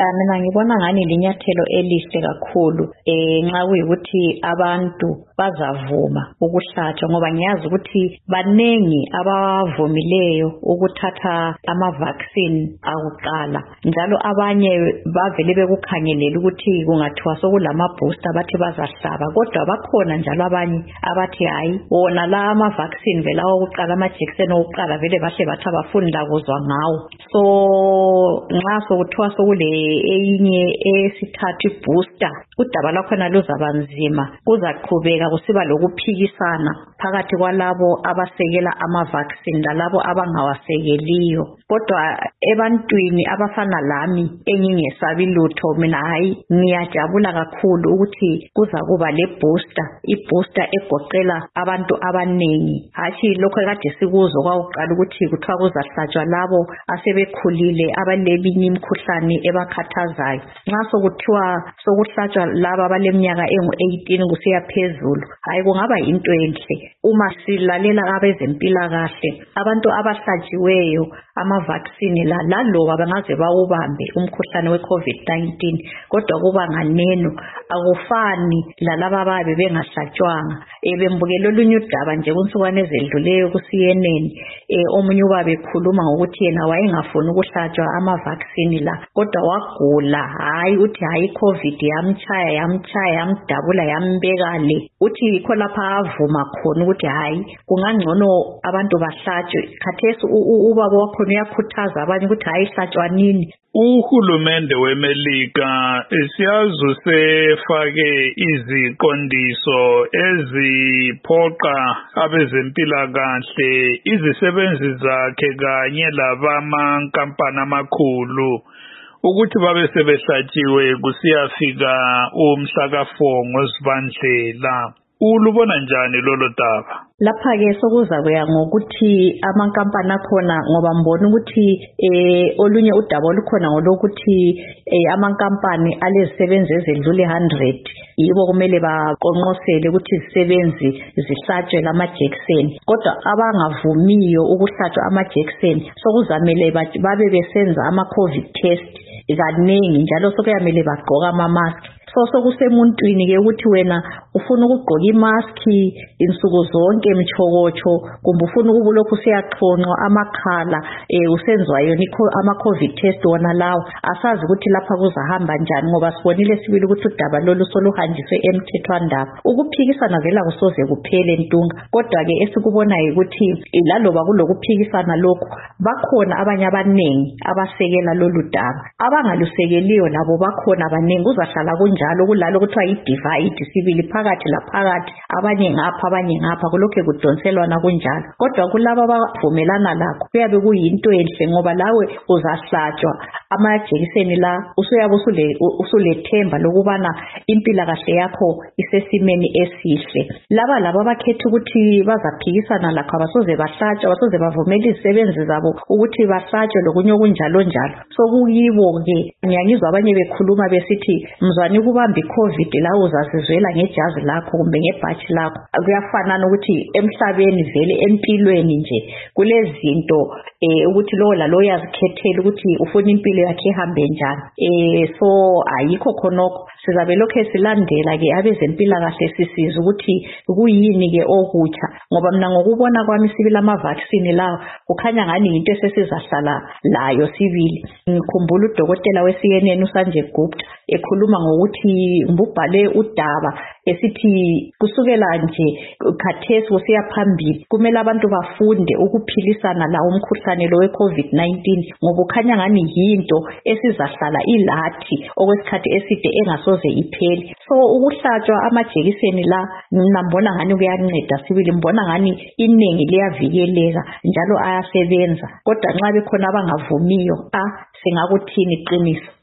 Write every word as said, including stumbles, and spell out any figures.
Mina ngibona ngani linyathelo elihle kakhulu eh nxa kuyikuthi abantu bazavuma ukuhlatshwa ngoba ngiyazi ukuthi banengi abavumileyo ukuthatha ama vaccine akuqala njalo abanye bavele bekukhangelela ukuthi kungathiwa sokulama booster bathi bazahlaba kodwa bakhona njalo abanye abathi hayi wona la ama vaccine vela okuqala amajekiseni okuqala vele bahle bathi abafuni lakuzwa ngawo so nxa sokuthiwa sokule eyinye esithathu booster udaba lakhona luzabanzima kuzaqhubeka kusiba lokuphikisana phakathi kwalabo abasekela ama vaccine lalabo abangawasekeliyo kodwa ebantwini abafana lami engingesabi lutho mina hayi ngiyajabula kakhulu ukuthi kuzakuba le booster ibooster egoqela abantu abanengi hathi lokho kade sikuzwe kwaqala ukuthi kuthiwa kuzahlatshwa labo asebekhulile abaleminye imikhuhlane ebakhathazayo nxa sokuthiwa sokuhlatshwa laba abaleminyaka engu eighteen kusiya phezulu hayi kungaba into enhle uma silalela abezempilakahle abantu abahlatshiweyo ama vaccine la laloba bangaze bawubambe umkhuhlane we COVID nineteen kodwa kuba nganeno akufani lalaba ababe bengahlatshwanga ebembukela olunye udaba nje kunsukwane ezedluleyo ku C N N eh omunye uba bekhuluma ngokuthi yena wayengafuni ukuhlatshwa ama vaccine la kodwa wagula hayi uthi hayi COVID yamchaya yamchaya yamdabula yambeka le uthi yikho lapha avuma khona ukuthi hayi kungangcono abantu bahlatshwe khathesi ubaba wakho uyakhuthaza abanye ukuthi hayi hlatshwa nini. Uhulumende weMelika siyazi sefake iziqondiso eziphoqa abezempilakahle izisebenzi zakhe kanye labamankampani amakhulu ukuthi babe sebehlatshiwe kusiyafika umhla ka four ngoZibandlela. Ulubona njani lolo daba? Lapha ke sokuza kuya ngokuthi amankampani akhona ngoba mbona ukuthi eh olunye udaba olukhona ngolokuthi eh amankampani alezisebenzi ezedlule one hundred yibo kumele baqonqosele ukuthi izisebenzi zihlatshwe lamajekiseni kodwa abangavumiyo ukuhlatshwa amajekiseni sokuzamele babe besenza ama COVID test kaningi njalo sokuyamele bagqoka ama mask so sokusemuntwini ke ukuthi wena ufuna ukugqoka imask insuku zonke emchokocho kumbe ufuna ukubulokhu siyaxhonqa amakhala eh usenzwa yona ama COVID test wona lawo asazi ukuthi lapha kuzahamba njani ngoba sibonile sibili ukuthi udaba lolu soluhanjiswe emthethwandaba ukuphikisana vela kusoze kuphele ntunga kodwa ke esikubonayo ukuthi laloba kulokuphikisana lokho bakhona abanye abanengi abasekela lolu daba abangalusekeliyo labo bakhona abanengi uzahlala kunjalo njalo kulalo kuthiwa i-divide sibili phakathi laphakathi abanye ngapha abanye ngapha kulokho kudonselwana kunjalo kodwa kulabo abavumelana lakho kuyabe kuyinto enhle ngoba lawe uzahlatshwa amajekiseni la usuyabe usule usulethemba lokubana impilakahle yakho isesimeni esihle laba laba abakhetha ukuthi bazaphikisana lakho abasoze bahlatshwa abasoze bavumela izisebenzi zabo ukuthi bahlatshwe lokunye okunjalo njalo sokuyibo ke ngiyangizwa abanye bekhuluma besithi mzwani kubamba iCovid la uzasizwela ngejazi lakho kumbe ngebhatshi lakho kuyafanana ukuthi emhlabeni vele empilweni nje kulezinto eh ukuthi lo la lo yazikhethela ukuthi ufuna impilo yakhe ihambe njani eh so ayikho khonokho sizabe lokho silandela ke abezempilakahle sisiza ukuthi kuyini ke okutsha ngoba mina ngokubona kwami sibili ama vaccine lawo kukhanya ngani into esesizahlala layo sibili ngikhumbula udokotela we C N N uSanjay Gupta ekhuluma ngokuthi mbubhale udaba esithi kusukela nje khathesi kusiya phambili kumele abantu bafunde ukuphilisana la umkhuhlane lo we COVID nineteen ngoba ukhanya ngani yinto esizahlala ilathi okwesikhathi eside engasoze iphele so ukuhlatshwa amajekiseni la nambona ngani kuyanceda sibili mbona ngani iningi liyavikeleka njalo ayasebenza kodwa nxa bekhona abangavumiyo ah singakuthini iqiniso.